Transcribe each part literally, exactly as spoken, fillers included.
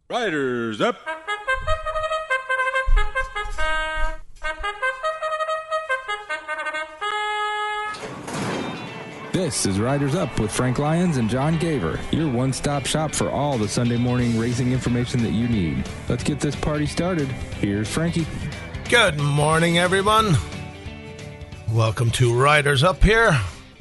Riders up. This is Riders Up with Frank Lyons and John Gaver, your one-stop shop for all the Sunday morning racing information that you need. Let's get this party started. Here's Frankie. Good morning, everyone. Welcome to Riders Up here,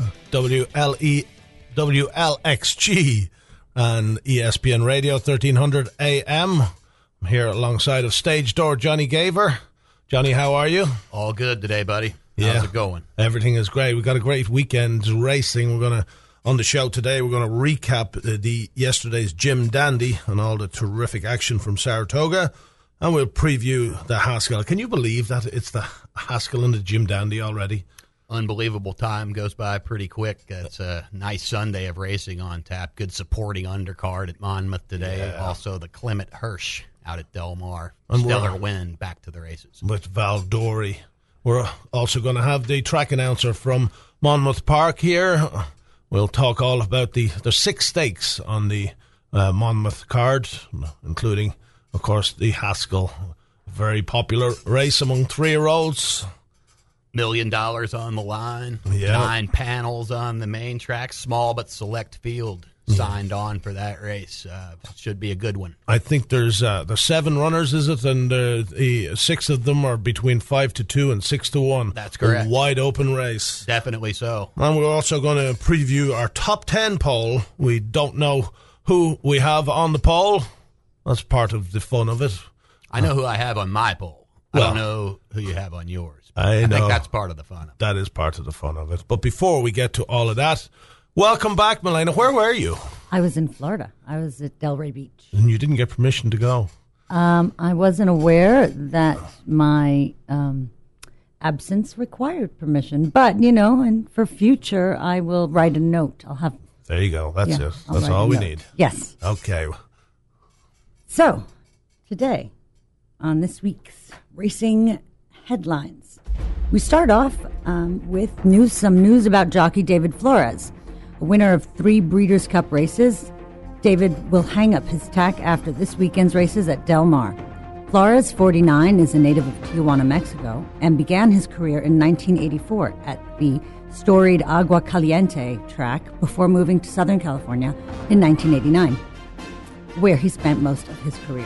W L E W L X G and E S P N Radio, thirteen hundred A M. I'm here alongside of Stage Door Johnny Gaver. Johnny, how are you? All good today, buddy. Yeah. How's it going? Everything is great. We've got a great weekend racing. We're going to, on the show today, we're going to recap the, the yesterday's Jim Dandy and all the terrific action from Saratoga. And we'll preview the Haskell. Can you believe that it's the Haskell and the Jim Dandy already? Unbelievable. Time goes by pretty quick. It's a nice Sunday of racing on tap. Good supporting undercard at Monmouth today. Yeah. Also the Clement Hirsch out at Del Mar. And Stellar win back to the races. With Val Dory. We're also going to have the track announcer from Monmouth Park here. We'll talk all about the, the six stakes on the uh, Monmouth card, including, of course, the Haskell. Very popular race among three-year-olds. Million dollars on the line. Yeah. Nine panels on the main track. Small but select field signed on for that race. Uh, should be a good one. I think there's uh, the seven runners, is it? And uh, the six of them are between five to two and six to one. That's correct. A wide open race. Definitely so. And we're also going to preview our top ten poll. We don't know who we have on the poll. That's part of the fun of it. I know who I have on my poll. I Well, don't know who you have on yours. I I know. think that's part of the fun. That is part of the fun of it. But before we get to all of that, welcome back, Milena. Where were you? I was in Florida. I was at Delray Beach. And you didn't get permission to go. Um, I wasn't aware that my um, absence required permission. But, you know, and for future, I will write a note. I'll have... There you go. That's yeah, it. I'll That's write all a we note. need. Yes. Okay. So, today, on this week's Racing Headlines, we start off um, with news, some news about jockey David Flores. A winner of three Breeders' Cup races, David will hang up his tack after this weekend's races at Del Mar. Flores, forty-nine, is a native of Tijuana, Mexico, and began his career in nineteen eighty-four at the storied Agua Caliente track before moving to Southern California in nineteen eighty-nine, where he spent most of his career.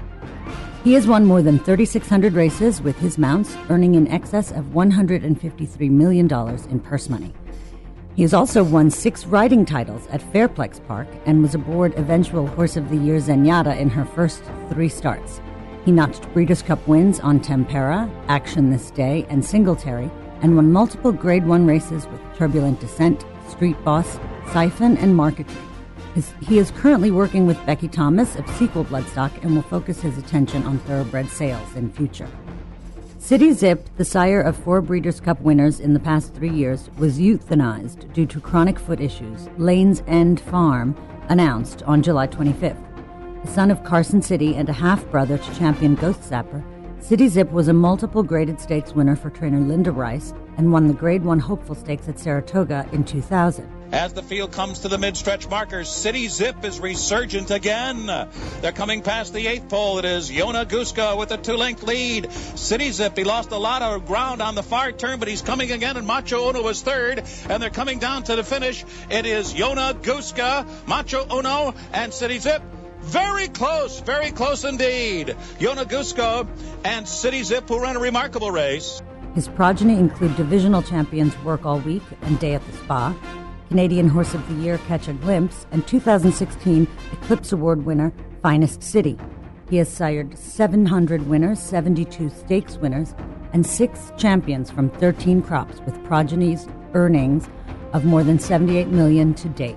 He has won more than thirty-six hundred races with his mounts, earning in excess of one hundred fifty-three million dollars in purse money. He has also won six riding titles at Fairplex Park and was aboard eventual Horse of the Year Zenyatta in her first three starts. He notched Breeders' Cup wins on Tempera, Action This Day, and Singletary, and won multiple Grade one races with Turbulent Descent, Street Boss, Siphon, and Marketry. His, he is currently working with Becky Thomas of Sequel Bloodstock and will focus his attention on thoroughbred sales in future. City Zip, the sire of four Breeders' Cup winners in the past three years, was euthanized due to chronic foot issues, Lane's End Farm announced on July twenty-fifth. The son of Carson City and a half-brother to champion Ghost Zapper, City Zip was a multiple graded stakes winner for trainer Linda Rice and won the Grade one Hopeful Stakes at Saratoga in two thousand. As the field comes to the mid-stretch markers, City Zip is resurgent again. They're coming past the eighth pole. It is Yona Guska with a two-length lead. City Zip, he lost a lot of ground on the far turn, but he's coming again, and Macho Uno is third, and they're coming down to the finish. It is Yona Guska, Macho Uno, and City Zip. Very close, very close indeed. Yona Guska and City Zip, who ran a remarkable race. His progeny include divisional champions Work All Week and Day at the Spa, Canadian Horse of the Year Catch a Glimpse, and two thousand sixteen Eclipse Award winner Finest City. He has sired seven hundred winners, seventy-two stakes winners, and six champions from thirteen crops, with progenies earnings of more than seventy-eight million dollars to date.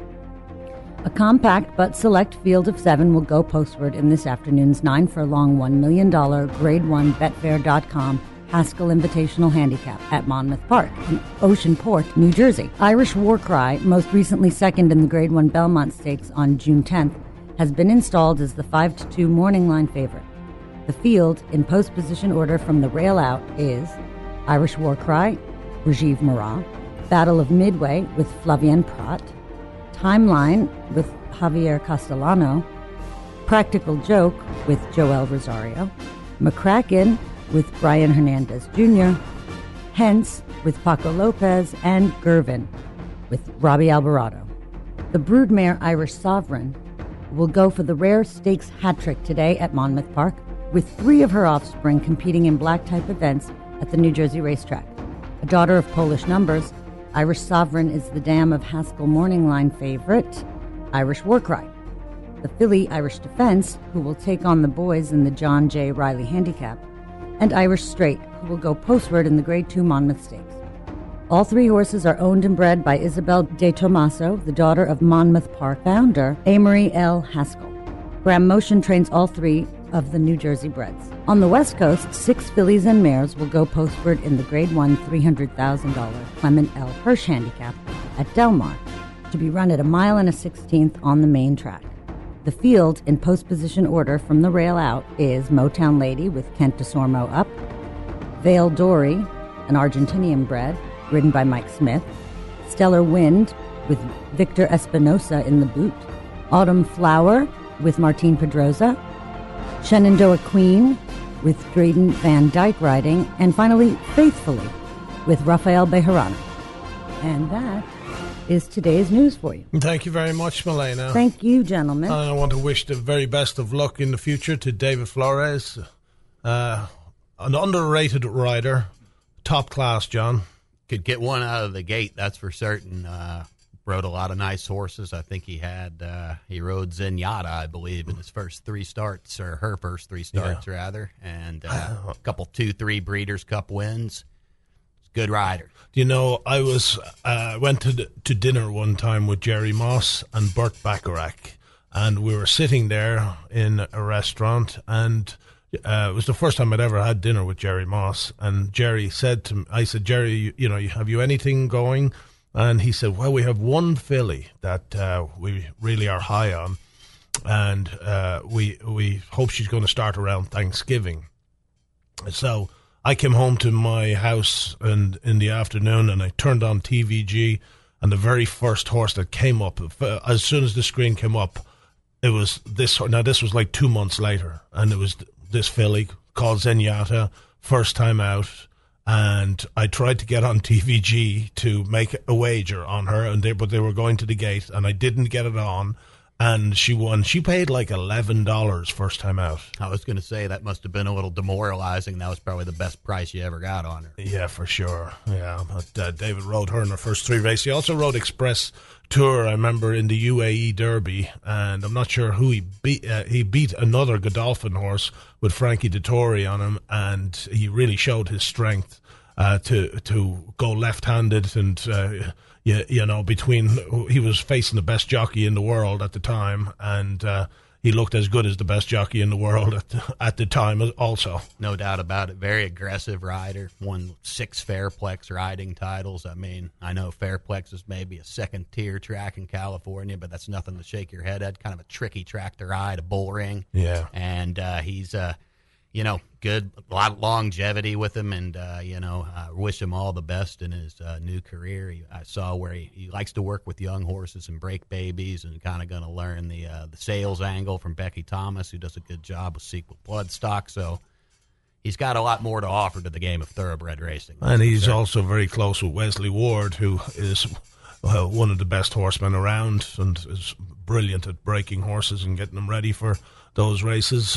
A compact but select field of seven will go postward in this afternoon's nine furlong one million dollars Grade one Betfair dot com Haskell Invitational Handicap at Monmouth Park in Ocean Port, New Jersey. Irish Warcry, most recently second in the Grade one Belmont Stakes on June tenth, has been installed as the five to two morning line favorite. The field, in post-position order from the rail out, is Irish Warcry, Rajiv Murat, Battle of Midway with Flavien Prat, Timeline with Javier Castellano, Practical Joke with Joel Rosario, McCracken with Brian Hernandez Junior, Hence with Paco Lopez, and Gervin with Robbie Alvarado. The broodmare Irish Sovereign will go for the rare stakes hat trick today at Monmouth Park, with three of her offspring competing in black-type events at the New Jersey racetrack. A daughter of Polish numbers, Irish Sovereign is the dam of Haskell Morning Line favorite, Irish Warcry. The filly Irish Defense, who will take on the boys in the John J. Riley Handicap, and Irish Straight, who will go postward in the Grade two Monmouth Stakes. All three horses are owned and bred by Isabel De Tomaso, the daughter of Monmouth Park founder Amory L. Haskell. Graham Motion trains all three of the New Jersey breds. On the West Coast, six fillies and mares will go postward in the Grade one three hundred thousand dollars Clement L. Hirsch Handicap at Del Mar, to be run at a mile and a sixteenth on the main track. The field, in post-position order from the rail out, is Motown Lady with Kent DeSormo up, Vale Dory, an Argentinian bred, ridden by Mike Smith, Stellar Wind with Victor Espinosa in the boot, Autumn Flower with Martine Pedrosa, Shenandoah Queen with Drayden Van Dyke riding, and finally Faithfully with Rafael Bejarano. And that is today's news for you. Thank you very much, Milena. Thank you, gentlemen. And I want to wish the very best of luck in the future to David Flores, uh, an underrated rider, top class, John. Could get one out of the gate, that's for certain. Uh, rode a lot of nice horses. I think he had, uh, he rode Zenyatta, I believe, in his first three starts, or her first three starts, yeah. rather. And uh, a couple, two, three Breeders' Cup wins. Good rider. You know, I was uh, went to to dinner one time with Jerry Moss and Burt Bacharach, and we were sitting there in a restaurant, and uh, it was the first time I'd ever had dinner with Jerry Moss. And Jerry said to me, I said, Jerry, you, you know, have you anything going? And he said, well, we have one filly that uh, we really are high on, and uh, we we hope she's going to start around Thanksgiving. So I came home to my house and in the afternoon, and I turned on T V G, and the very first horse that came up, as soon as the screen came up, it was this. Now, this was like two months later, and it was this filly called Zenyatta, first time out, and I tried to get on T V G to make a wager on her, and they, but they were going to the gate, and I didn't get it on. And she won. She paid like eleven dollars first time out. I was going to say that must have been a little demoralizing. That was probably the best price you ever got on her. Yeah, for sure. Yeah, but uh, David rode her in her first three races. He also rode Express Tour, I remember, in the U A E Derby. And I'm not sure who he beat. Uh, he beat another Godolphin horse with Frankie Dettori on him. And he really showed his strength uh, to, to go left-handed and... Uh, You, you know, between, he was facing the best jockey in the world at the time, and uh, he looked as good as the best jockey in the world at the, at the time also. No doubt about it. Very aggressive rider. Won six Fairplex riding titles. I mean, I know Fairplex is maybe a second-tier track in California, but that's nothing to shake your head at. Kind of a tricky track to ride, a bull ring. Yeah. And uh, he's... Uh, You know, good, a lot of longevity with him, and, uh, you know, I wish him all the best in his uh, new career. He, I saw where he, he likes to work with young horses and break babies, and kind of going to learn the uh, the sales angle from Becky Thomas, who does a good job with Sequel Bloodstock. So he's got a lot more to offer to the game of thoroughbred racing. And he's also very close with Wesley Ward, who is uh, one of the best horsemen around and is brilliant at breaking horses and getting them ready for those races.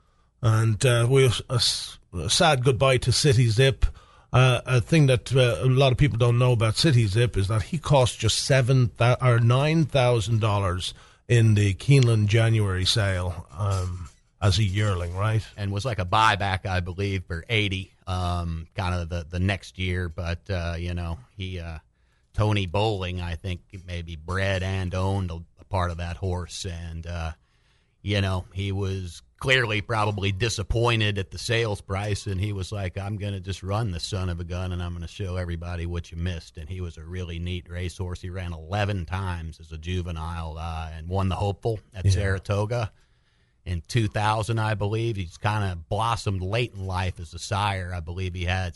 And uh, we have a, a sad goodbye to City Zip. Uh, a thing that uh, a lot of people don't know about City Zip is that he cost just seven th- or nine thousand dollars in the Keeneland January sale um, as a yearling, right? And was like a buyback, I believe, for eighty, um, kind of the, the next year. But uh, you know, he uh, Tony Bowling, I think, maybe bred and owned a, a part of that horse, and uh, you know, he was clearly probably disappointed at the sales price, and he was like, I'm going to just run the son of a gun, and I'm going to show everybody what you missed. And he was a really neat racehorse. He ran eleven times as a juvenile uh, and won the Hopeful at yeah. Saratoga in two thousand, I believe. He's kind of blossomed late in life as a sire. I believe he had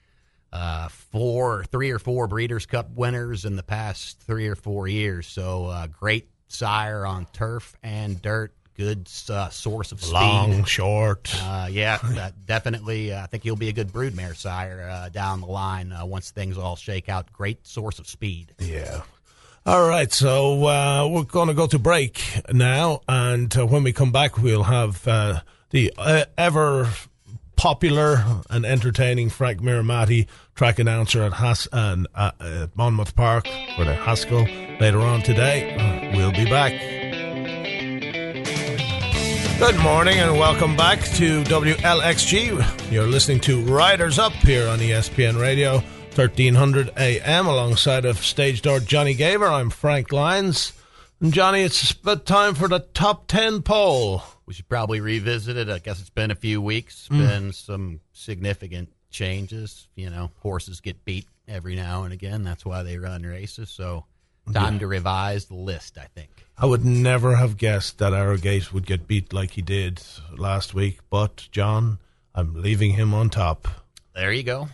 uh, four, three or four Breeders' Cup winners in the past three or four years. So uh, great sire on turf and dirt. good uh, source of speed. Long, short. Uh, yeah, that definitely. Uh, I think he'll be a good broodmare sire uh, down the line uh, once things all shake out. Great source of speed. Yeah. All right, so uh, we're going to go to break now, and uh, when we come back, we'll have uh, the uh, ever popular and entertaining Frank Miramati, track announcer at Has- and, uh, at Monmouth Park for the Haskell later on today. Uh, we'll be back. Good morning and welcome back to W L X G. You're listening to Riders Up here on E S P N Radio, thirteen hundred A M, alongside of stage door Johnny Gaver. I'm Frank Lyons. And Johnny, it's about time for the top ten poll. We should probably revisit it. I guess it's been a few weeks. Mm. Been some significant changes. You know, horses get beat every now and again. That's why they run races. So time yeah. to revise the list, I think. I would never have guessed that Arrogate would get beat like he did last week. But, John, I'm leaving him on top. There you go.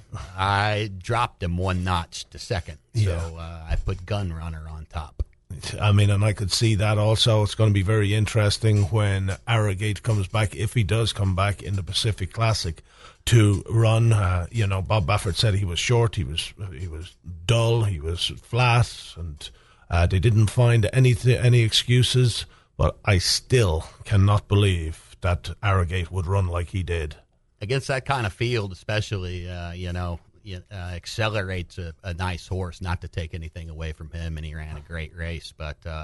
I dropped him one notch to second. So Yeah. uh, I put Gun Runner on top. I mean, and I could see that also. It's going to be very interesting when Arrogate comes back, if he does come back in the Pacific Classic, to run. Uh, you know, Bob Baffert said he was short, he was he was dull, he was flat, and uh, they didn't find any any excuses. But I still cannot believe that Arrogate would run like he did. Against that kind of field, especially, uh, you know, uh, accelerates a, a nice horse, not to take anything away from him, and he ran a great race. But, uh,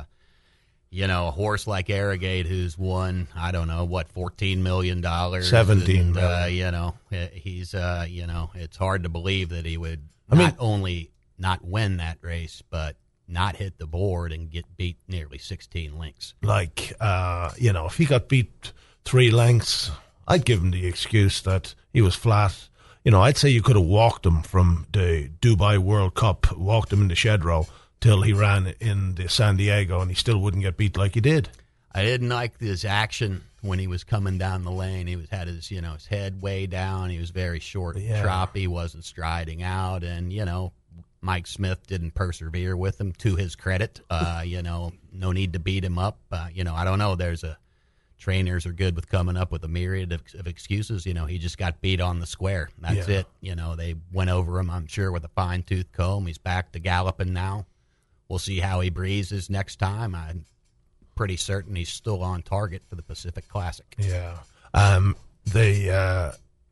you know, a horse like Arrogate who's won, I don't know, what, fourteen million dollars? seventeen and, uh, million. You know, he's, uh, you know, it's hard to believe that he would I not mean, only not win that race, but not hit the board and get beat nearly sixteen lengths. Like, uh, you know, if he got beat three lengths, I'd give him the excuse that he was flat. You know, I'd say you could have walked him from the Dubai World Cup, walked him in the shed row till he ran in the San Diego, and he still wouldn't get beat like he did. I didn't like his action when he was coming down the lane. He was had his, you know, his head way down. He was very short, Yeah. choppy, wasn't striding out, and you know, Mike Smith didn't persevere with him. To his credit, uh, you know, no need to beat him up. Uh, you know, I don't know. There's a trainers are good with coming up with a myriad of, of excuses. You know, he just got beat on the square. That's Yeah. it. You know, they went over him, I'm sure, with a fine-tooth comb. He's back to galloping now. We'll see how he breezes next time. I'm pretty certain he's still on target for the Pacific Classic. Yeah. Um, they, uh,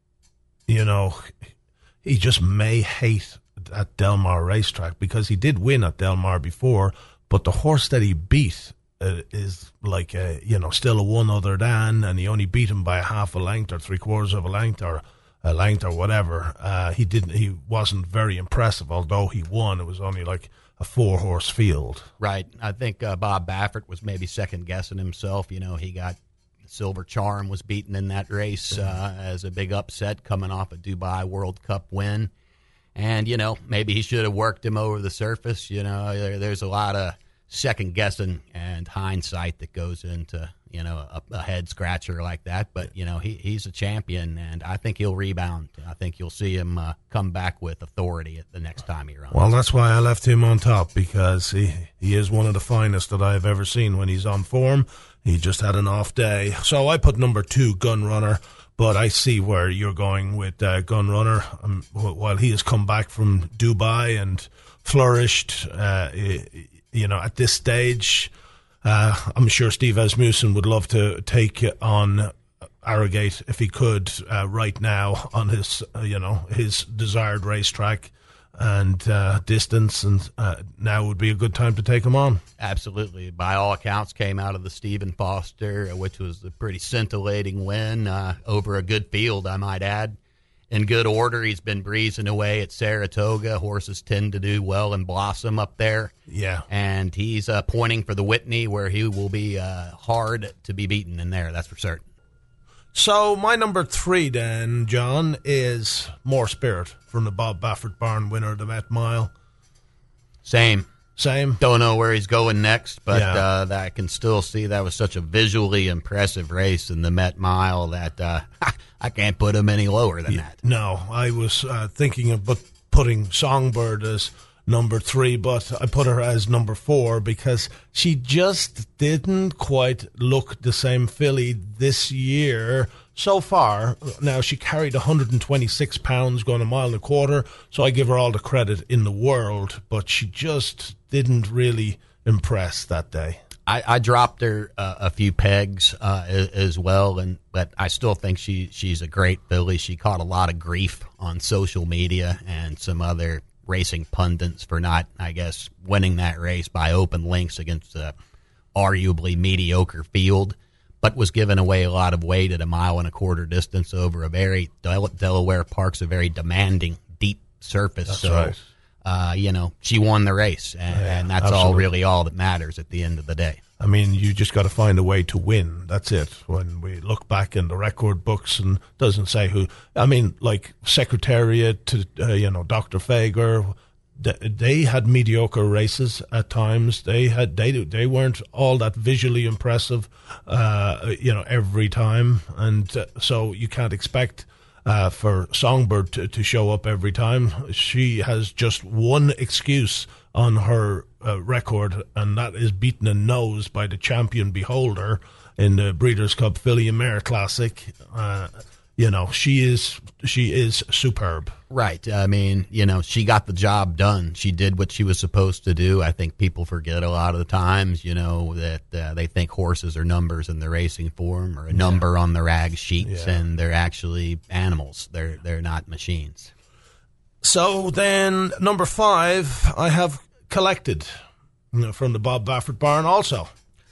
you know, he just may hate at Del Mar racetrack because he did win at Del Mar before, but the horse that he beat uh, is like, a, you know, still a one other than, and he only beat him by a half a length or three quarters of a length or a length or whatever. Uh, he didn't, he wasn't very impressive, although he won. It was only like a four horse field. Right. I think uh, Bob Baffert was maybe second guessing himself. You know, he got Silver Charm was beaten in that race uh, as a big upset coming off a Dubai World Cup win. And, you know, maybe he should have worked him over the surface. You know, there, there's a lot of second guessing and hindsight that goes into, you know, a, a head scratcher like that. But, you know, he, he's a champion, and I think he'll rebound. I think you'll see him uh, come back with authority at the next time he runs. Well, that's why I left him on top, because he, he is one of the finest that I've ever seen when he's on form. He just had an off day. So I put number two, Gun Runner. But I see where you're going with uh, Gun Runner. Um, while he has come back from Dubai and flourished, uh, you know, at this stage, uh, I'm sure Steve Asmussen would love to take on Arrogate if he could uh, right now on his, uh, you know, his desired racetrack and uh, distance, and uh, now would be a good time to take him on. Absolutely. By all accounts, came out of the Stephen Foster, which was a pretty scintillating win uh, over a good field, I might add. In good order, he's been breezing away at Saratoga. Horses tend to do well and blossom up there. Yeah. And he's uh, pointing for the Whitney, where he will be uh, hard to be beaten in there, that's for certain. So my number three then, John, is More Spirit from the Bob Baffert Barn winner of the Met Mile. Same. Same. Don't know where he's going next, but Yeah. uh, that I can still see that was such a visually impressive race in the Met Mile that uh, I can't put him any lower than that. No, I was uh, thinking of but putting Songbird as number three, but I put her as number four because she just didn't quite look the same filly this year so far. Now, she carried one hundred twenty-six pounds going a mile and a quarter, so I give her all the credit in the world, but she just didn't really impress that day. I, I dropped her uh, a few pegs uh, as, as well, and but I still think she she's a great filly. She caught a lot of grief on social media and some other racing pundits for not, I guess, winning that race by open links against a arguably mediocre field, but was giving away a lot of weight at a mile and a quarter distance over a very Del- Delaware Park's a very demanding, deep surface. That's so. right. Uh, you know, she won the race, and, yeah, and that's absolutely. all really all that matters at the end of the day. I mean, you just got to find a way to win. That's it. When we look back in the record books, and doesn't say who. I mean, like Secretariat, to, uh, you know, Doctor Fager, they, they had mediocre races at times. They had they they weren't all that visually impressive, uh, you know, every time, and uh, so you can't expect. Uh, for Songbird to, to show up every time. She has just one excuse on her uh, record, and that is beaten and nosed by the champion Beholder in the Breeders' Cup Filly and Mare Classic. Uh, you know, she is she is superb. Right. I mean, you know, she got the job done. She did what she was supposed to do. I think people forget a lot of the times, you know, that uh, they think horses are numbers in the racing form or a number yeah. on the rag sheets, yeah. and they're actually animals. They're they're not machines. So then, number five, I have Collected, you know, from the Bob Baffert barn also.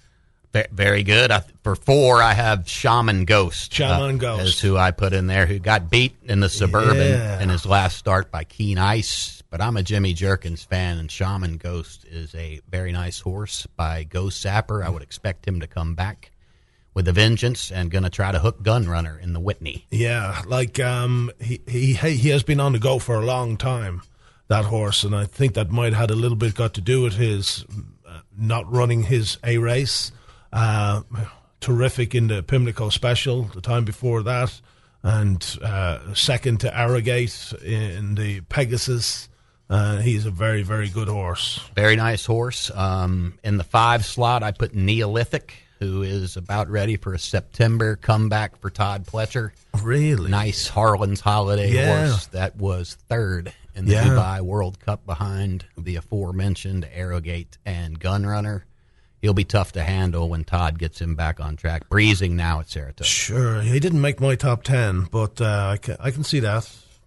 Very good. I, for four, I have Shaman Ghost. Shaman uh, Ghost. Is who I put in there, who got beat in the Suburban yeah. in his last start by Keen Ice. But I'm a Jimmy Jerkins fan, and Shaman Ghost is a very nice horse by Ghost Sapper. I would expect him to come back with a vengeance and going to try to hook Gunrunner in the Whitney. Yeah, like um, he, he, he has been on the go for a long time, that horse, and I think that might have had a little bit got to do with his uh, not running his A race. Uh, terrific in the Pimlico Special the time before that, and uh, second to Arrogate in the Pegasus. Uh, he's a very, very good horse. Very nice horse. Um, in the five slot, I put Neolithic, who is about ready for a September comeback for Todd Pletcher. Really? Nice Harlan's Holiday yeah. horse that was third in the yeah. Dubai World Cup behind the aforementioned Arrogate and Gunrunner. He'll be tough to handle when Todd gets him back on track. Breezing now at Saratoga. Sure. He didn't make my top ten, but uh, I, can, I can see that.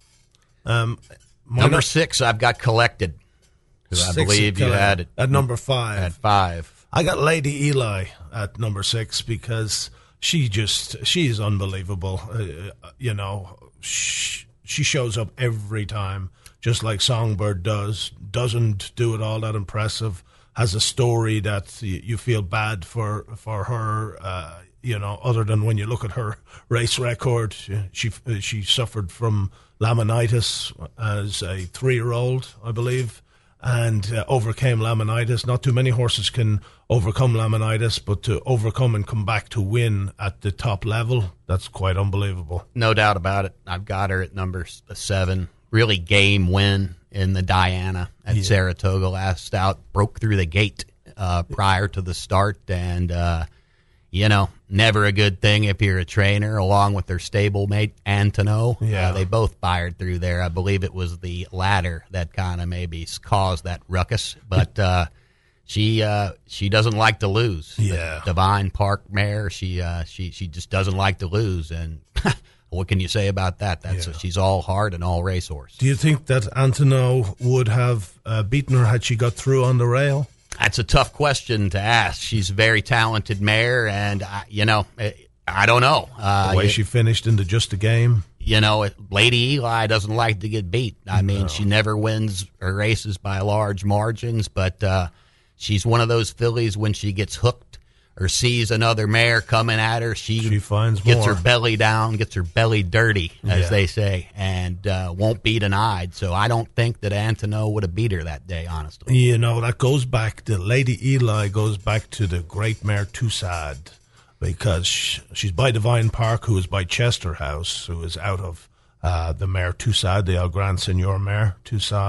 Um, number six, I've got Collected, who I believe you had it at number five. At five. I got Lady Eli at number six because she just, she is unbelievable. Uh, you know, she, she shows up every time, just like Songbird does. Doesn't do it all that impressive. Has a story that you feel bad for for her, uh, you know, other than when you look at her race record. She she suffered from laminitis as a three-year-old, I believe, and uh, overcame laminitis. Not too many horses can overcome laminitis, but to overcome and come back to win at the top level, that's quite unbelievable. No doubt about it. I've got her at number seven. Really game win in the Diana at yeah. Saratoga last out. Broke through the gate uh, prior to the start, and uh, you know, never a good thing if you're a trainer. Along with their stablemate Antono, yeah, uh, they both fired through there. I believe it was the latter that kind of maybe caused that ruckus, but uh, she uh, she doesn't like to lose. Yeah, the Divine Park mare. She uh, she she just doesn't like to lose, and. What can you say about that? That's yeah. a, she's all heart and all racehorse. Do you think that Antono would have uh, beaten her had she got through on the rail? That's a tough question to ask. She's a very talented mare, and I, you know, I don't know uh, the way you, she finished into just a game. You know, Lady Eli doesn't like to get beat. I mean, no. she never wins her races by large margins, but uh, she's one of those fillies when she gets hooked or sees another mare coming at her, she, she finds gets more. her belly down, gets her belly dirty, as yeah. they say, and uh, won't be denied. So I don't think that Antono would have beat her that day, honestly. You know, that goes back, the Lady Eli goes back to the great mare Tusad, because she, she's by Divine Park, who is by Chester House, who is out of uh, the mare Tusad, the El Gran Senor mare Tusad.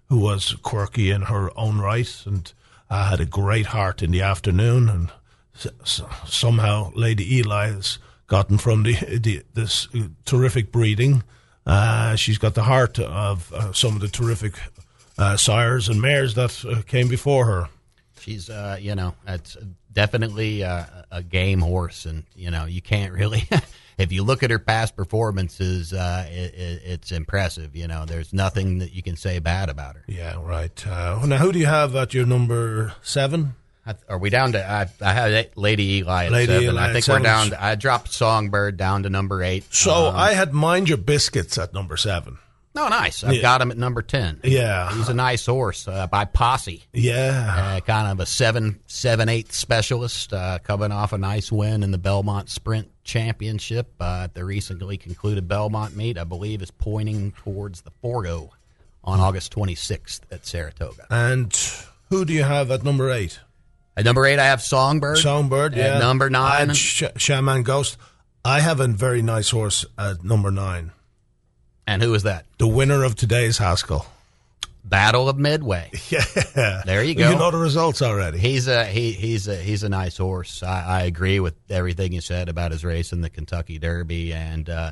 who was quirky in her own right and uh, had a great heart in the afternoon. And s- s- somehow Lady Eli has gotten from the, the this terrific breeding. Uh, she's got the heart of uh, some of the terrific uh, sires and mares that uh, came before her. She's, uh, you know, it's definitely uh, a game horse, and you know, you can't really. If you look at her past performances, uh, it, it, it's impressive. You know, there's nothing that you can say bad about her. Yeah, right. Uh, now, who do you have at your number seven? Are we down to? I, I had Lady Eli at Lady seven. Eli I at think seven. we're down. To, I dropped Songbird down to number eight. So um, I had Mind Your Biscuits at number seven. No, nice. I've Yeah. got him at number ten. Yeah. He's a nice horse uh, by Posse. Yeah. Uh, kind of a seven, seven, eight specialist, uh, coming off a nice win in the Belmont Sprint Championship uh, at the recently concluded Belmont meet. I believe is pointing towards the Forgo on August twenty-sixth at Saratoga. And who do you have at number eight? At number eight, I have Songbird. Songbird, At yeah. number I nine, had Sh- Shaman Ghost. I have a very nice horse at number nine. and who is that? The winner of today's Haskell. Battle of Midway. Yeah. There you go. You know the results already. He's a he he's a he's a nice horse. I, I agree with everything you said about his race in the Kentucky Derby, and uh,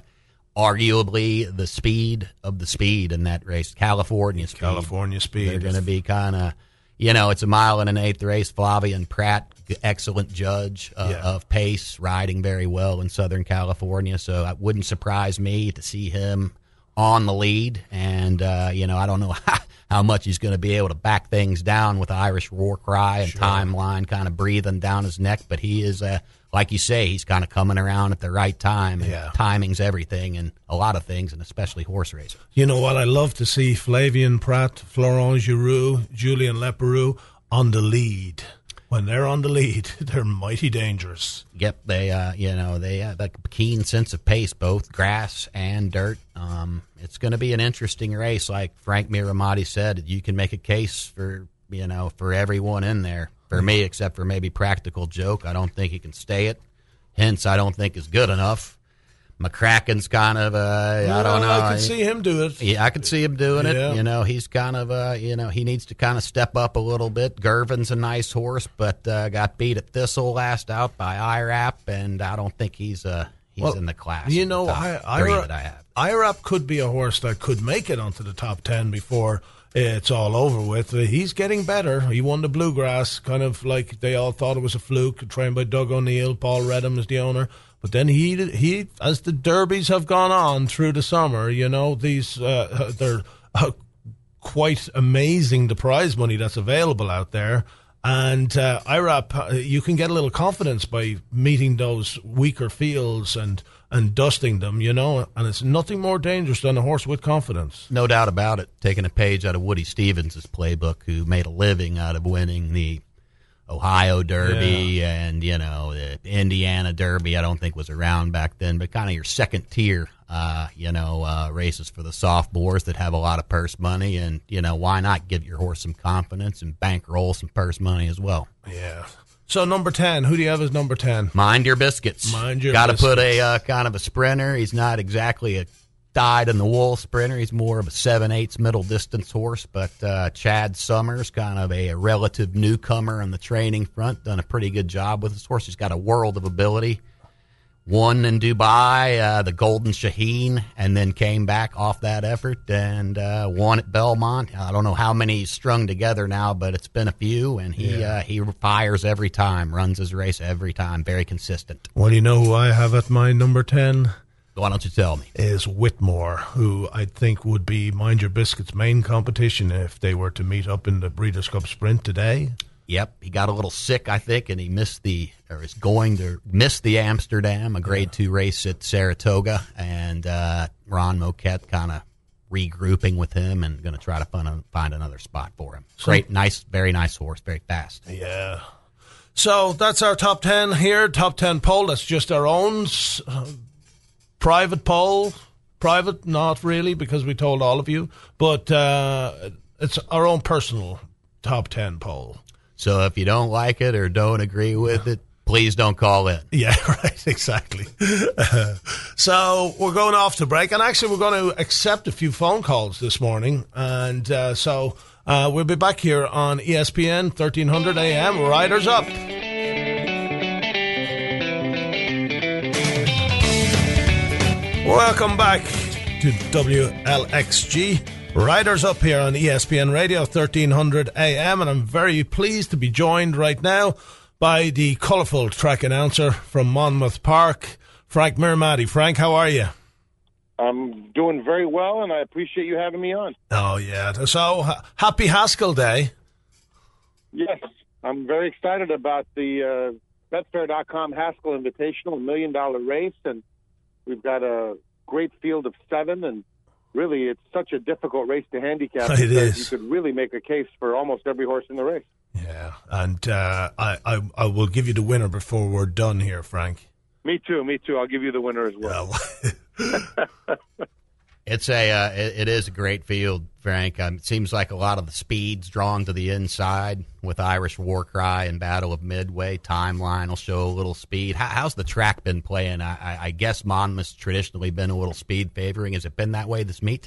arguably the speed of the speed in that race, California speed. California speed. They're going to be kind of, you know, it's a mile and an eighth race. Flavian Pratt, excellent judge uh, Yeah. of pace, riding very well in Southern California. So it wouldn't surprise me to see him on the lead. And, uh, you know, I don't know how, how much he's going to be able to back things down with the Irish War Cry and Sure. Timeline kind of breathing down his neck. But he is, uh, like you say, he's kind of coming around at the right time. And Yeah. timing's everything and a lot of things, and especially horse racing. You know what? I love to see Flavian Pratt, Florent Giroux, Julien Leperoux on the lead. When they're on the lead, they're mighty dangerous. Yep, they uh, you know they have a keen sense of pace, both grass and dirt. Um, it's going to be an interesting race, like Frank Miramati said. You can make a case for you know for everyone in there. For me, except for maybe Practical Joke, I don't think he can stay it. Hence, I don't think is good enough. McCracken's kind of, uh, I don't know. I can see him do it. Yeah, I could see him doing it. Yeah. You know, he's kind of, uh, you know, he needs to kind of step up a little bit. Gervin's a nice horse, but uh, got beat at Thistle last out by I R A P, and I don't think he's uh, he's Well, in the class. You of the know, top I, three I, that I have. I R A P could be a horse that could make it onto the top ten before it's all over with. He's getting better. He won the Bluegrass, kind of like they all thought it was a fluke, trained by Doug O'Neill. Paul Redham is the owner. But then he, he, as the derbies have gone on through the summer, you know, these, uh, they're uh, quite amazing, the prize money that's available out there. And uh, I R A P, you can get a little confidence by meeting those weaker fields and, and dusting them, you know, and it's nothing more dangerous than a horse with confidence. No doubt about it. Taking a page out of Woody Stevens' playbook, who made a living out of winning the Ohio Derby Yeah. and, you know, the Indiana Derby, I don't think was around back then, but kind of your second tier, uh, you know, uh, races for the sophomores that have a lot of purse money. And, you know, why not give your horse some confidence and bankroll some purse money as well? Yeah. So number ten, who do you have as number ten? Mind Your Biscuits. Mind Your Got to put Biscuits. a uh, kind of a sprinter. He's not exactly a dyed-in-the-wool sprinter. He's more of a seven-eighths middle-distance horse. But uh, Chad Summers, kind of a, a relative newcomer on the training front, done a pretty good job with his horse. He's got a world of ability. Won in Dubai, uh, the Golden Shaheen, and then came back off that effort and uh, won at Belmont. I don't know how many he's strung together now, but it's been a few, and he Yeah. uh, he fires every time, runs his race every time, very consistent. Well, you know who I have at my number ten? Why don't you tell me? Is Whitmore, who I think would be Mind Your Biscuits' main competition if they were to meet up in the Breeders' Cup Sprint today. Yep, he got a little sick, I think, and he missed the, or is going to miss the Amsterdam, a grade two race at Saratoga, and uh, Ron Moquette kind of regrouping with him and going to try to find, find another spot for him. So- Great, nice, very nice horse, very fast. Yeah. So that's our top ten here, top ten poll. That's just our own uh, private poll. Private, not really, because we told all of you, but uh, it's our own personal top ten poll. So if you don't like it or don't agree with it, Please don't call in. Yeah, right, exactly. Uh, so we're going off to break, and actually we're going to accept a few phone calls this morning, and uh, so uh, we'll be back here on E S P N thirteen hundred A M. Riders Up. Welcome back to W L X G. Riders Up here on E S P N Radio thirteen hundred A M, and I'm very pleased to be joined right now by the colourful track announcer from Monmouth Park, Frank Mirmati. Frank, how are you? I'm doing very well, and I appreciate you having me on. Oh, yeah. So, ha- happy Haskell Day. Yes, I'm very excited about the uh, Betfair dot com Haskell Invitational, a million-dollar race, and we've got a great field of seven, and really it's such a difficult race to handicap. It is. You could really make a case for almost every horse in the race. Yeah, and uh, I, I I will give you the winner before we're done here, Frank. Me too, me too. I'll give you the winner as well. well. It's a uh, it, it is a great field, Frank. Um, it seems like a lot of the speed's drawn to the inside with Irish Warcry and Battle of Midway. Timeline will show a little speed. How, how's the track been playing? I, I, I guess Monmouth's traditionally been a little speed favoring. Has it been that way this meet?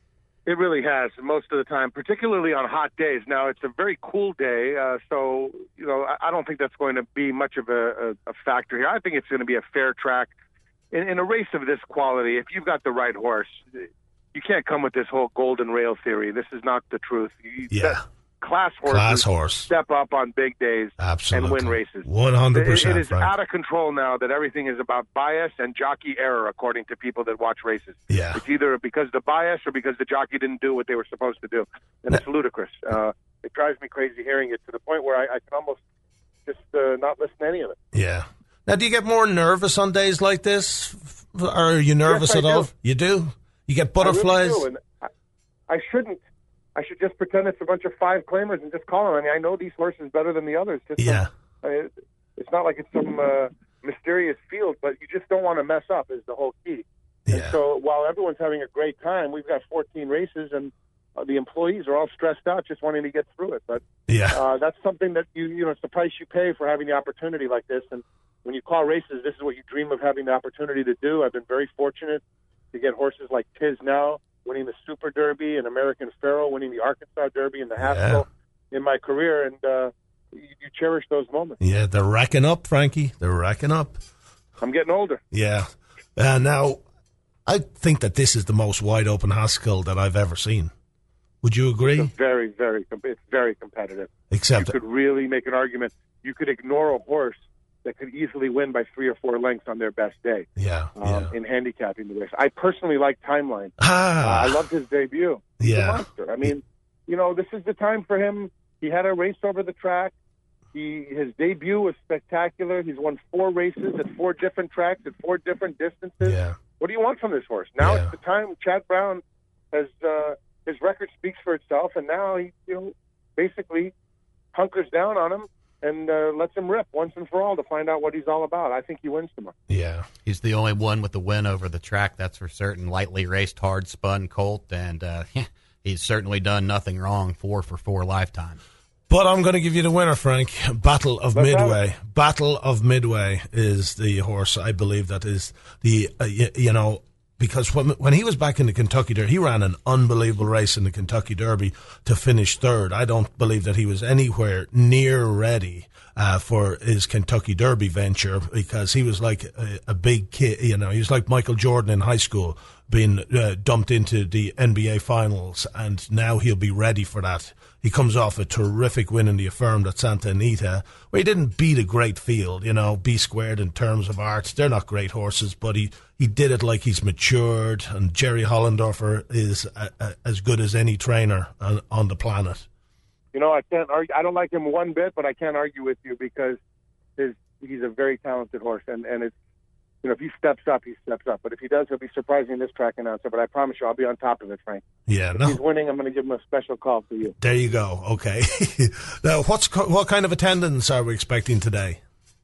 It really has, most of the time, particularly on hot days. Now, it's a very cool day, uh, so, you know, I, I don't think that's going to be much of a, a, a factor here. I think it's going to be a fair track. In, in a race of this quality, if you've got the right horse, you can't come with this whole golden rail theory. This is not the truth. You, Yeah. Class horses Class horse. step up on big days Absolutely. and win races. one hundred percent, It, it is Frank. out of control now that everything is about bias and jockey error, according to people that watch races. Yeah. It's either because of the bias or because the jockey didn't do what they were supposed to do. And it's ludicrous. Uh, it drives me crazy hearing it to the point where I, I can almost just uh, not listen to any of it. Yeah. Now, do you get more nervous on days like this? Or are you nervous Yes, I at all? do. You do? You get butterflies? I really do, and I, I shouldn't. I should just pretend it's a bunch of five claimers and just call them. I mean, I know these horses better than the others. Just Yeah. some, I mean, it's not like it's some uh, mysterious field, but you just don't want to mess up is the whole key. And Yeah. so while everyone's having a great time, we've got fourteen races, and uh, the employees are all stressed out just wanting to get through it. But Yeah. uh, that's something that, you you know, it's the price you pay for having the opportunity like this. And when you call races, this is what you dream of having the opportunity to do. I've been very fortunate to get horses like Tiz Now winning the Super Derby and American Pharoah winning the Arkansas Derby and the Haskell in my career, and uh, you, you cherish those moments. Yeah, they're racking up, Frankie. They're racking up. I'm getting older. Yeah. Uh, now, I think that this is the most wide-open Haskell that I've ever seen. Would you agree? It's very, very, com- it's very competitive. Except, You could really make an argument. You could ignore a horse that could easily win by three or four lengths on their best day yeah, um, yeah. in handicapping the race. I personally like Timeline. Ah, Uh, I loved his debut. He's Yeah. a monster. I mean, you know, this is the time for him. He had a race over the track. He His debut was spectacular. He's won four races at four different tracks at four different distances. yeah, What do you want from this horse? Now Yeah. it's the time. Chad Brown has uh, his record speaks for itself, and now he, you know, basically hunkers down on him and uh, lets him rip once and for all to find out what he's all about. I think he wins tomorrow. yeah. He's the only one with the win over the track, that's for certain. Lightly raced, hard spun colt, and uh, he's certainly done nothing wrong. Four for four lifetime. But I'm going to give you the winner, Frank. Battle of Let's have Midway. Battle of Midway is the horse, I believe, that is the, uh, you, you know, because when when he was back in the Kentucky Derby, he ran an unbelievable race in the Kentucky Derby to finish third. I don't believe that he was anywhere near ready uh, for his Kentucky Derby venture, because he was like a, a big kid, you know, he was like Michael Jordan in high school, being uh, dumped into the N B A finals, and now he'll be ready for that. He comes off a terrific win in the Affirmed at Santa Anita, where he didn't beat a great field, you know, B squared in terms of art. They're not great horses, but he, he did it like he's matured, and Jerry Hollendorfer is a, a, as good as any trainer on, on the planet. You know, I can't argue. I don't like him one bit, but I can't argue with you because his he's a very talented horse, and and it's, you know, if he steps up, he steps up. But if he does, he'll be surprising this track announcer. But I promise you, I'll be on top of it, Frank. Yeah, If no. he's winning, I'm going to give him a special call for you. There you go. Okay. Now, what's co- what kind of attendance are we expecting today?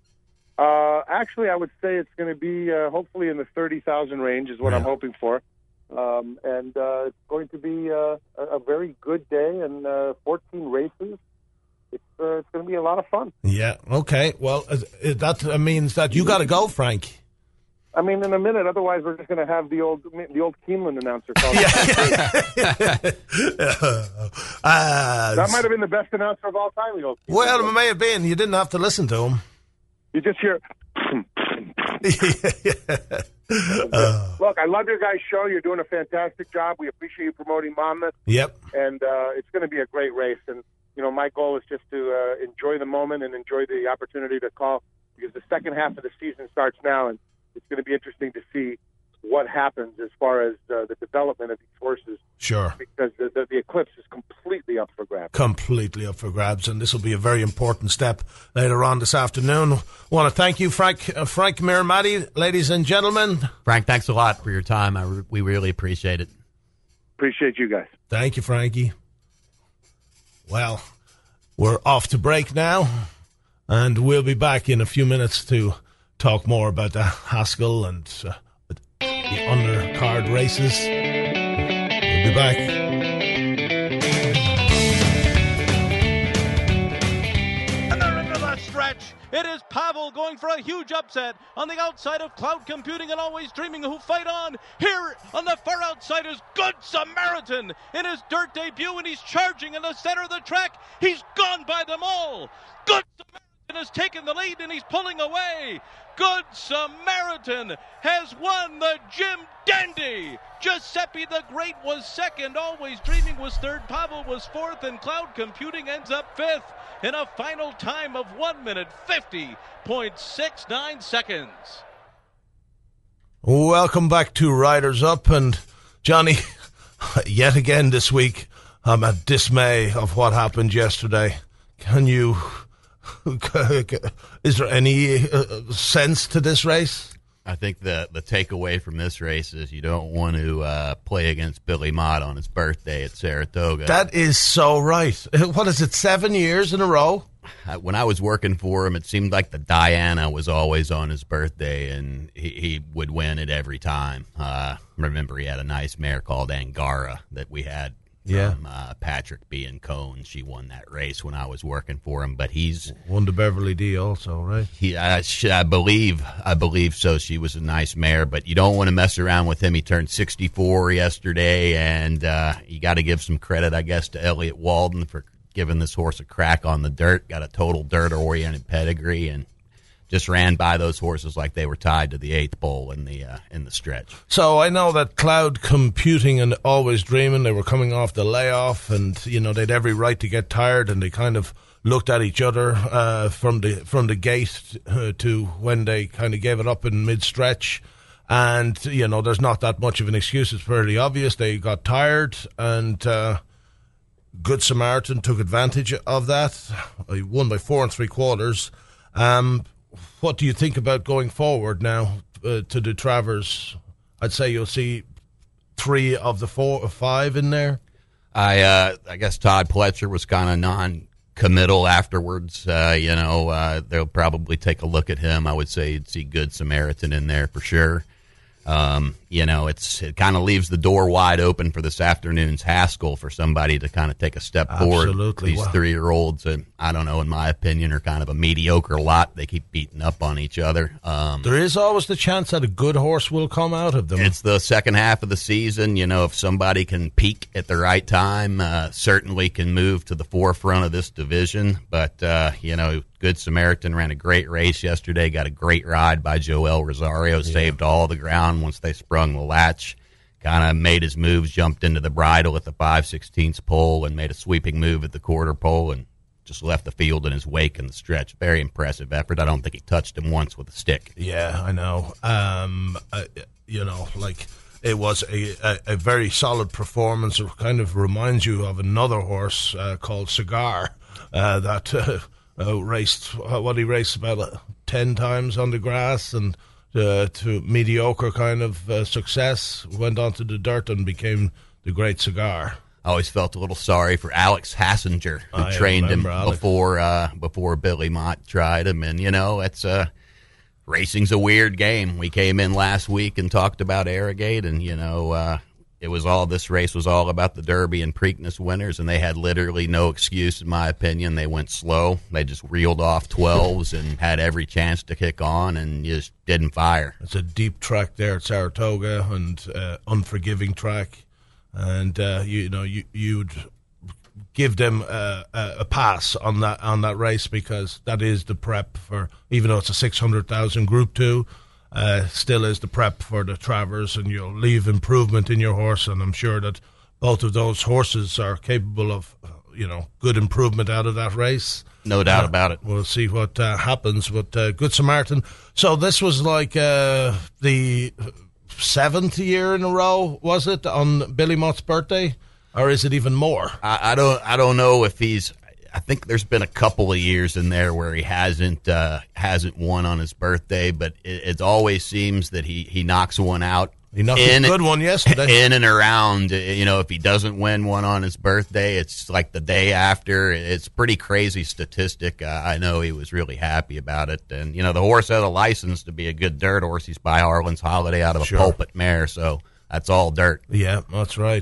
Uh, actually, I would say it's going to be uh, hopefully in the thirty thousand range is what Yeah. I'm hoping for. Um, and uh, it's going to be uh, a, a very good day and uh, fourteen races. it's uh, it's going to be a lot of fun. Yeah. Okay. Well, uh, that means that you got to go, Frank. I mean, in a minute. Otherwise, we're just going to have the old the old Keeneland announcer call. uh, that might have been the best announcer of all time. The old Keeneland. Well, it may have been. You didn't have to listen to him. You just hear. uh, Look, I love your guys' show. You're doing a fantastic job. We appreciate you promoting Monmouth. Yep. And uh, it's going to be a great race. And you know, my goal is just to uh, enjoy the moment and enjoy the opportunity to call, because the second half of the season starts now, and it's going to be interesting to see what happens as far as uh, the development of these horses. Sure. Because the, the, the Eclipse is completely up for grabs. Completely up for grabs, and this will be a very important step later on this afternoon. I want to thank you, Frank uh, Frank Mirmati, ladies and gentlemen. Frank, thanks a lot for your time. I re- we really appreciate it. Appreciate you guys. Thank you, Frankie. Well, we're off to break now, and we'll be back in a few minutes to talk more about the Haskell and uh, the undercard races. We'll be back. And they're into the stretch. It is Pavel going for a huge upset on the outside of Cloud Computing and Always Dreaming, who fight on. Here on the far outside is Good Samaritan in his dirt debut, and he's charging in the center of the track. He's gone by them all. Good Samaritan has taken the lead, and he's pulling away. Good Samaritan has won the Jim Dandy. Giuseppe the Great was second. Always Dreaming was third. Pavel was fourth, and Cloud Computing ends up fifth in a final time of one minute fifty point six nine seconds. Welcome back to Riders Up, and Johnny, yet again this week, I'm at dismay of what happened yesterday. Can you... Is there any uh, sense to this race? I think the the takeaway from this race is you don't want to uh, play against Billy Mott on his birthday at Saratoga. That is so right. What is it, seven years in a row? When I was working for him, it seemed like the Diana was always on his birthday, and he, he would win it every time. Uh, remember, he had a nice mare called Angara that we had. Yeah. From uh, Patrick B. and Cone. She won that race when I was working for him, but he's won the Beverly D also, right? He, I, I believe, I believe so. She was a nice mare, but you don't want to mess around with him. He turned sixty-four yesterday, and uh, you got to give some credit, I guess, to Elliott Walden for giving this horse a crack on the dirt. Got a total dirt-oriented pedigree, and just ran by those horses like they were tied to the eighth pole in the uh, in the stretch. So I know that Cloud Computing and Always Dreaming, they were coming off the layoff, and you know they'd every right to get tired, and they kind of looked at each other uh, from the from the gate uh, to when they kind of gave it up in mid stretch. And you know there's not that much of an excuse. It's fairly obvious they got tired, and uh, Good Samaritan took advantage of that. He won by four and three quarters. Um, What do you think about going forward now uh, to the Travers? I'd say you'll see three of the four or five in there. I uh, I guess Todd Pletcher was kind of non-committal afterwards. Uh, you know, uh, they'll probably take a look at him. I would say you'd see Good Samaritan in there for sure. Um, you know, it's it kind of leaves the door wide open for this afternoon's Haskell for somebody to kind of take a step forward. Absolutely. These Wow. three-year-olds, uh, I don't know, in my opinion, are kind of a mediocre lot. They keep beating up on each other. Um, There is always the chance that a good horse will come out of them. It's the second half of the season. You know, if somebody can peak at the right time, uh, certainly can move to the forefront of this division. But, uh, you know, Good Samaritan ran a great race yesterday, got a great ride by Joel Rosario, yeah. saved all the ground once they sprung the latch, kind of made his moves, jumped into the bridle at the five sixteenths pole and made a sweeping move at the quarter pole and just left the field in his wake in the stretch. Very impressive effort. I don't think he touched him once with a stick. Yeah, I know. Um, uh, you know, like it was a, a, a very solid performance. It kind of reminds you of another horse uh, called Cigar uh, that uh, uh, raced, uh, what he raced about uh, ten times on the grass and uh, to mediocre kind of uh, success, went onto the dirt and became the great Cigar. I always felt a little sorry for Alex Hassinger, who I trained him Alex. before uh, before Billy Mott tried him. And, you know, it's uh, racing's a weird game. We came in last week and talked about Arrogate, and, you know, uh, it was all, this race was all about the Derby and Preakness winners, and they had literally no excuse, in my opinion. They went slow. They just reeled off twelves and had every chance to kick on and just didn't fire. It's a deep track there at Saratoga, and uh, unforgiving track. And, uh, you, you know, you, you'd give them uh, a pass on that on that race, because that is the prep for, even though it's a six hundred thousand Group two, uh, still is the prep for the Travers, and you'll leave improvement in your horse, and I'm sure that both of those horses are capable of, uh, you know, good improvement out of that race. No doubt uh, about it. We'll see what uh, happens with uh, Good Samaritan. So this was like uh, the seventh year in a row, was it, on Billy Mott's birthday? Or is it even more? I, I don't. I don't know if he's. I think there's been a couple of years in there where he hasn't uh, hasn't won on his birthday, but it, it always seems that he, he knocks one out. He knocked in, a good one yesterday. In and around. You know, if he doesn't win one on his birthday, it's like the day after. It's a pretty crazy statistic. Uh, I know he was really happy about it, and you know, the horse had a license to be a good dirt horse. He's by Harlan's Holiday out of a Sure. pulpit mare, so that's all dirt. Yeah, that's right.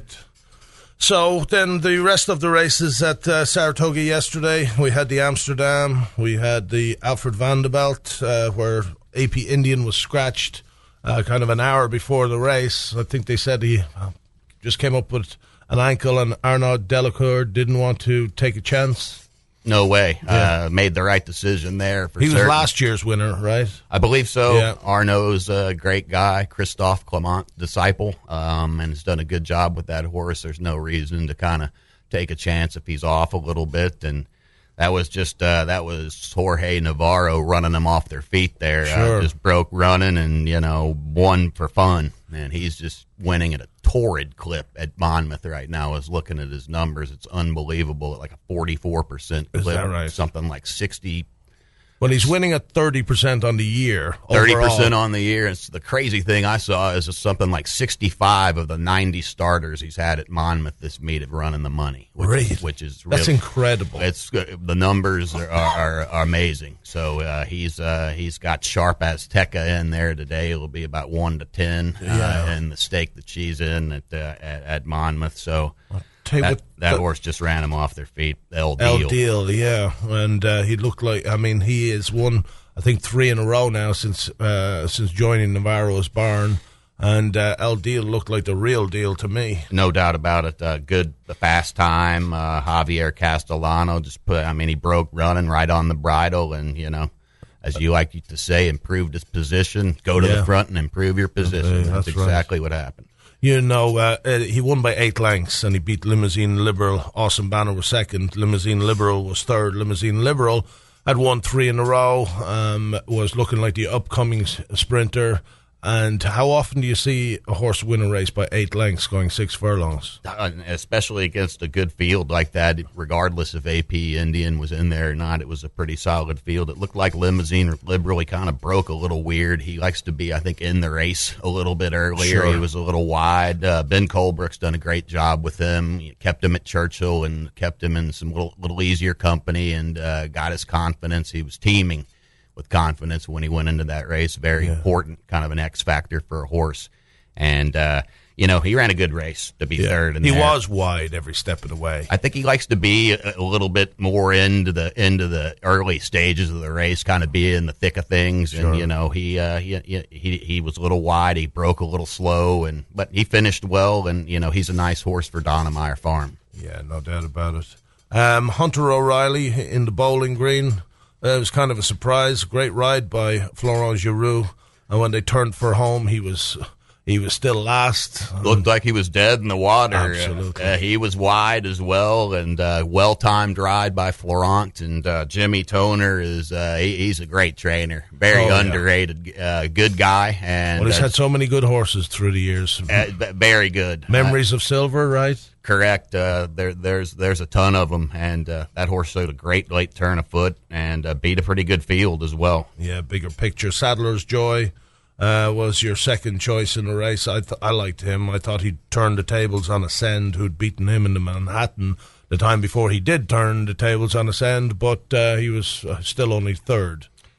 So then the rest of the races at uh, Saratoga yesterday, we had the Amsterdam, we had the Alfred Vanderbilt, uh, where A P Indian was scratched uh, kind of an hour before the race. I think they said he uh, just came up with an ankle, and Arnaud Delacour didn't want to take a chance. No way. Yeah. Uh, made the right decision there. For He was certain. last year's winner, right? I believe so. Yeah. Arnaud's a great guy, Christophe Clement disciple, um, and has done a good job with that horse. There's no reason to kind of take a chance if he's off a little bit. And that was just uh, that was Jorge Navarro running them off their feet there. Sure. Uh, just broke running and, you know, won for fun. And he's just winning at a torrid clip at Monmouth right now. I was looking at his numbers. It's unbelievable, at like a forty-four percent clip. Is that right? Something like sixty. Well, he's winning at thirty percent on the year. thirty percent overall. on the year. It's the crazy thing I saw is something like sixty-five of the ninety starters he's had at Monmouth this meet have run in the money. Which, Really? is, which is really, That's incredible. It's the numbers are, are, are amazing. So uh, he's uh, he's got Sharp Azteca in there today. It'll be about one to ten, Yeah. uh, and the stake that she's in at uh, at, at Monmouth. So Tell you that, what, that the- horse just ran him off their feet. El El Deal. Deal, yeah, and uh, he looked like. I mean, he has won, I think, three in a row now since uh, since joining Navarro's barn, and uh, El Deal looked like the real deal to me. No doubt about it. Uh, good, the fast time. Uh, Javier Castellano just put. I mean, he broke running right on the bridle, and you know, as you like to say, improved his position. Go to Yeah. the front and improve your position. Okay, that's, that's right. exactly what happened. You know, uh, uh, he won by eight lengths, and he beat Limousine Liberal. Awesome Banner was second. Limousine Liberal was third. Limousine Liberal had won three in a row, um, was looking like the upcoming s- sprinter. And how often do you see a horse win a race by eight lengths going six furlongs? Uh, especially against a good field like that, regardless if A P Indian was in there or not, it was a pretty solid field. It looked like Limousine Liberal, he kind of broke a little weird. He likes to be, I think, in the race a little bit earlier. Sure. He was a little wide. Uh, Ben Colebrook's done a great job with him. He kept him at Churchill and kept him in some little, little easier company, and uh, got his confidence. He was teaming with confidence when he went into that race. Very Yeah. important, kind of an X factor for a horse. And, uh, you know, he ran a good race to be Yeah. third. In He there. was wide every step of the way. I think he likes to be a, a little bit more into the into the early stages of the race, kind of be in the thick of things. Sure. And you know, he, uh, he he he was a little wide. He broke a little slow, and but he finished well. And you know, he's a nice horse for Donnemeyer Farm. Yeah, no doubt about it. Um, Hunter O'Reilly in the Bowling Green. Uh, it was kind of a surprise. Great ride by Florent Giroux. And when they turned for home, he was he was still last. Looked like he was dead in the water. Absolutely. Uh, he was wide as well, and uh, well-timed ride by Florent. And uh, Jimmy Toner is uh, he, he's a great trainer, very Oh, yeah. underrated, uh, good guy. And Well, he's uh, had so many good horses through the years. uh, b- very good. Memories of Silver, right? Correct. Uh, there, there's there's a ton of them, and uh, that horse showed a great late turn of foot and uh, beat a pretty good field as well. Yeah, bigger picture. Sadler's Joy uh, was your second choice in the race. I th- I liked him. I thought he'd turned the tables on Ascend, who'd beaten him in the Manhattan the time before he did turn the tables on Ascend, but uh, he was uh, still only third.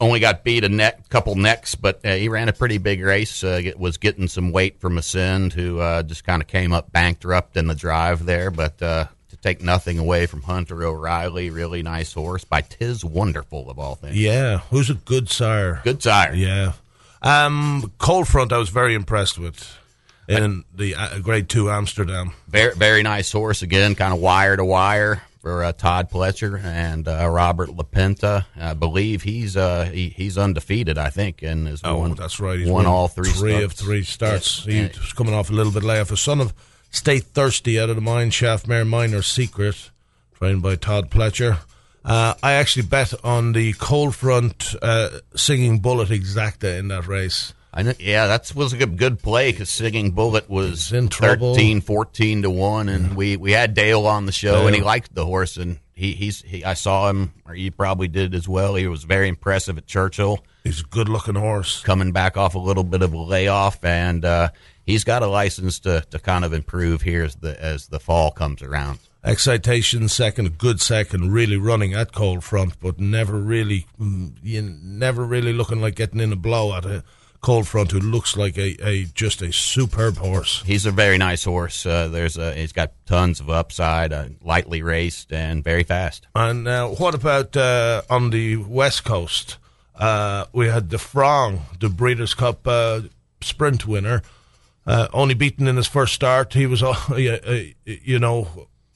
only got beat a neck, couple necks, but uh, he ran a pretty big race. Uh, it was getting some weight from Ascend, who uh, just kind of came up bankrupt in the drive there. But uh, to take nothing away from Hunter O'Reilly, really nice horse by Tis Wonderful of all things. Yeah, who's a good sire. Good sire. Yeah. Um, Cold Front, I was very impressed with in the uh, Grade Two Amsterdam. Very, very nice horse again, kind of wire to wire. For uh, Todd Pletcher and uh, Robert LaPenta. I believe he's uh, he, he's undefeated, I think, and has oh, won, that's right. He's won, won all three three starts. of three starts. Yeah. He was coming off a little bit layoff. A son of State Thirsty out of the Mine Shaft Mare Minor Secret, trained by Todd Pletcher. Uh, I actually bet on the Cold Front uh, Singing Bullet Exacta in that race. I know, yeah, that was a good, good play because Singing Bullet was in trouble. thirteen, fourteen to one, and yeah. we, we had Dale on the show, Dale. And he liked the horse, and he he's he, I saw him, or you probably did as well. He was very impressive at Churchill. He's a good-looking horse. Coming back off a little bit of a layoff, and uh, he's got a license to, to kind of improve here as the as the fall comes around. Excitation second, a good second, really running at Cold Front, but never really, you never really looking like getting in a blow at it. Cold Front, who looks like a, a just a superb horse. He's a very nice horse. Uh, there's a, he's got tons of upside, uh, lightly raced, and very fast. And uh, what about uh, on the West Coast? Uh, we had the Frong, the Breeders' Cup uh, sprint winner, uh, only beaten in his first start. He was, uh, you know,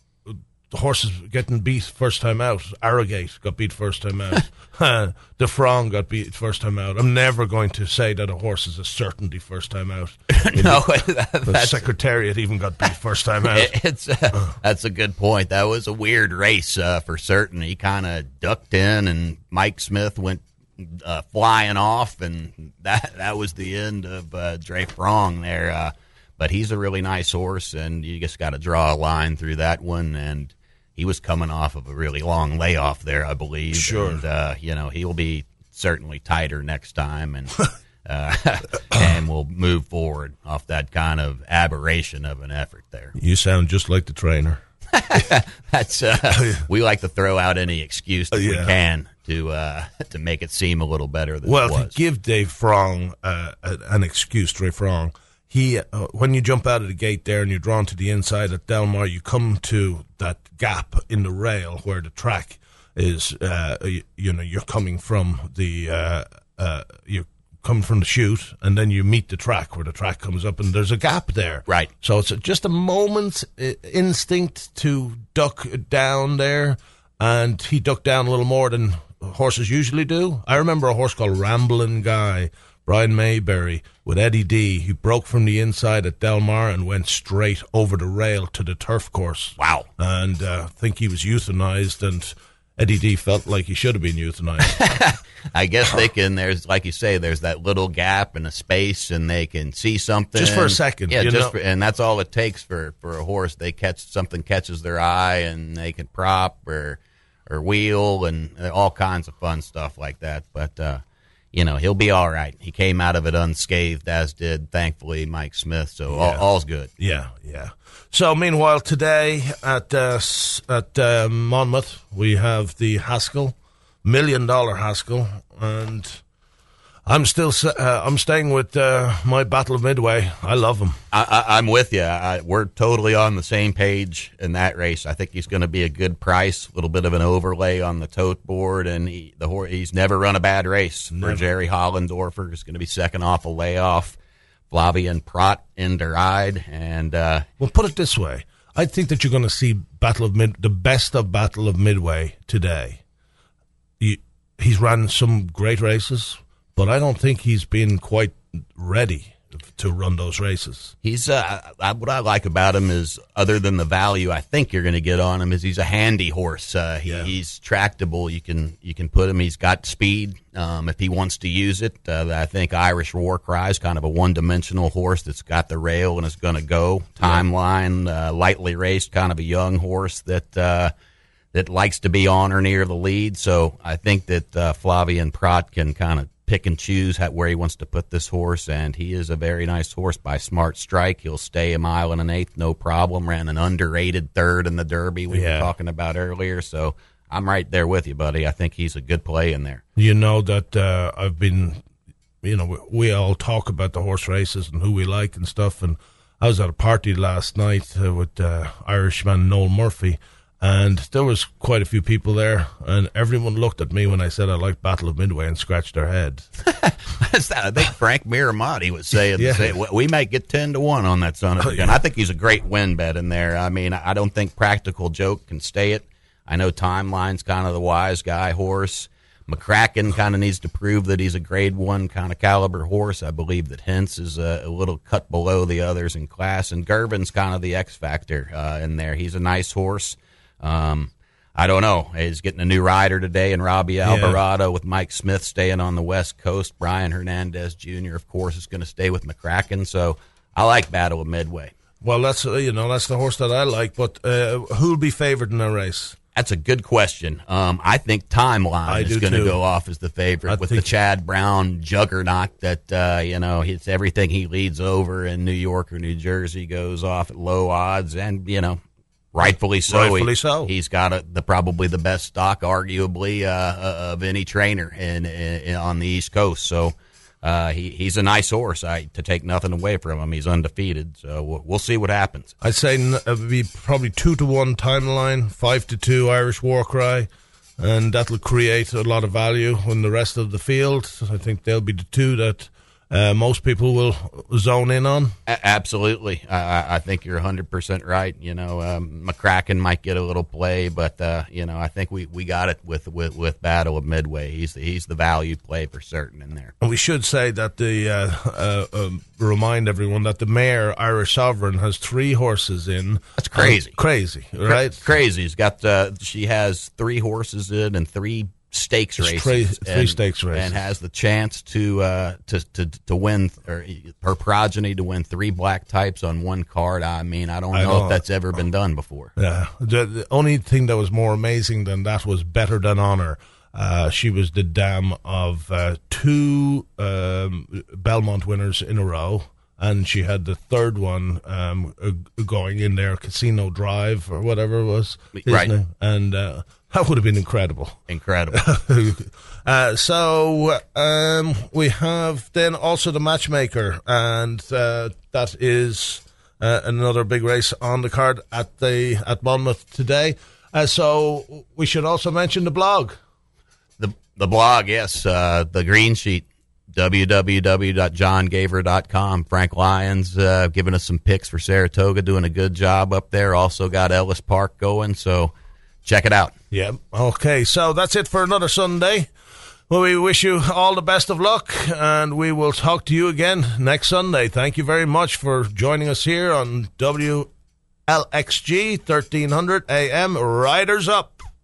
the horses getting beat first time out. Arrogate got beat first time out. The Frong got beat first time out. I'm never going to say that a horse is a certainty first time out. No, the, the Secretariat even got beat first time out. It's uh, that's a good point. That was a weird race uh, for certain. He kind of ducked in, and Mike Smith went uh, flying off, and that that was the end of uh, Dre Frong there. Uh, but he's a really nice horse, and you just got to draw a line through that one. And he was coming off of a really long layoff there, I believe. Sure. And, uh, you know, he'll be certainly tighter next time, and uh, and we'll move forward off that kind of aberration of an effort there. You sound just like the trainer. That's uh, we like to throw out any excuse that yeah. we can to uh, to make it seem a little better than well, it was. To give Dave Frong uh, an excuse, Dave Frong, he uh, when you jump out of the gate there and you're drawn to the inside at Del Mar, you come to that gap in the rail where the track is. Uh, you, you know, you're coming from the uh, uh, you're coming from the chute, and then you meet the track where the track comes up, and there's a gap there. Right. So it's just a moment's instinct to duck down there, and he ducked down a little more than horses usually do. I remember a horse called Ramblin' Guy, Brian Mayberry, with Eddie D. He broke from the inside at Del Mar and went straight over the rail to the turf course. Wow. And uh, I think he was euthanized, and Eddie D felt like he should have been euthanized. I guess they can, there's, like you say, there's that little gap and a space, and they can see something. Just for a second. Yeah, you just know? for, and that's all it takes for, for a horse. They catch, something catches their eye, and they can prop or or wheel, and all kinds of fun stuff like that. But, uh, you know, he'll be all right. He came out of it unscathed, as did, thankfully, Mike Smith, so yeah. all, all's good. Yeah, yeah. So, meanwhile, today at uh, at uh, Monmouth, we have the Haskell, million dollar Haskell, and I'm still uh, I'm staying with uh, my Battle of Midway. I love him. I, I, I'm with you. I, we're totally on the same page in that race. I think he's going to be a good price, a little bit of an overlay on the tote board, and he, the horse, he's never run a bad race. Never. For Jerry Hollendorfer, he's going to be second off a layoff. Flavian Prat in der Ride, and uh, well, put it this way: I think that you're going to see Battle of Mid, the best of Battle of Midway today. He, he's run some great races, but I don't think he's been quite ready to run those races. He's uh, I, what I like about him is, other than the value I think you're going to get on him, is he's a handy horse. Uh, he, yeah. He's tractable. You can you can put him. He's got speed um, if he wants to use it. Uh, I think Irish War Cry is kind of a one-dimensional horse that's got the rail and is going to go. Timeline, uh, lightly raced, kind of a young horse that uh, that likes to be on or near the lead. So I think that uh, Flavian Prat can kind of pick and choose how, where he wants to put this horse, and he is a very nice horse by Smart Strike. He'll stay a mile and an eighth, no problem. Ran an underrated third in the Derby we yeah. were talking about earlier, so I'm right there with you, buddy. I think he's a good play in there. You know that uh, I've been, you know, we, we all talk about the horse races and who we like and stuff. And I was at a party last night uh, with uh, Irishman Noel Murphy, and there was quite a few people there, and everyone looked at me when I said I liked Battle of Midway and scratched their head. That's that. I think Frank Miramati was saying, Yeah. say, we might get ten to one on that son of a gun. I think he's a great win bet in there. I mean, I don't think Practical Joke can stay it. I know Timeline's kind of the wise guy horse. McCracken kind of needs to prove that he's a grade one kind of caliber horse. I believe that Hintz is a, a little cut below the others in class, and Gervin's kind of the X factor uh, in there. He's a nice horse. Um, I don't know. He's getting a new rider today, and Robbie Alvarado yeah. with Mike Smith staying on the West Coast. Brian Hernandez Junior, of course, is going to stay with McCracken. So I like Battle of Midway. Well, that's uh, you know that's the horse that I like. But uh, who'll be favored in a race? That's a good question. Um, I think Timeline I is going to go off as the favorite I with the Chad Brown juggernaut that, uh, you know, it's everything he leads over in New York or New Jersey goes off at low odds. And, you know, rightfully so. Rightfully he, so. He's got a, the probably the best stock, arguably, uh, of any trainer in, in on the East Coast. So uh, he he's a nice horse. I to take nothing away from him. He's undefeated. So we'll, we'll see what happens. I'd say it would be probably two to one Timeline, five to two Irish War Cry, and that'll create a lot of value in the rest of the field. I think they'll be the two that uh, most people will zone in on. A- absolutely. I, I think you're one hundred percent right. You know, um, McCracken might get a little play, but, uh, you know, I think we, we got it with, with, with Battle of Midway. He's the, he's the value play for certain in there. And we should say that the, uh, uh, um, remind everyone that the mare, Irish Sovereign, has three horses in. That's crazy. Um, crazy, right? Cra- crazy. She's got, uh, she has three horses in and three stakes It's races, three, three and, stakes races, and has the chance to uh, to to to win, or her progeny to win three black types on one card. I mean, I don't know, I know. if that's ever been done before. Yeah, the, the only thing that was more amazing than that was Better Than Honor. Uh, she was the dam of uh, two um, Belmont winners in a row, and she had the third one um, uh, going in there, Casino Drive or whatever it was, right? It? And uh, that would have been incredible. Incredible. uh, so um, we have then also the Matchmaker, and uh, that is uh, another big race on the card at the at Monmouth today. Uh, so we should also mention the blog. The the blog, yes, uh, the green sheet. w w w dot john gaver dot com. Frank Lyons uh, giving us some picks for Saratoga, doing a good job up there. Also got Ellis Park going, so check it out. Yeah, okay, so that's it for another Sunday. Well, we wish you all the best of luck, and we will talk to you again next Sunday. Thank you very much for joining us here on W L X G thirteen hundred A M. Riders Up.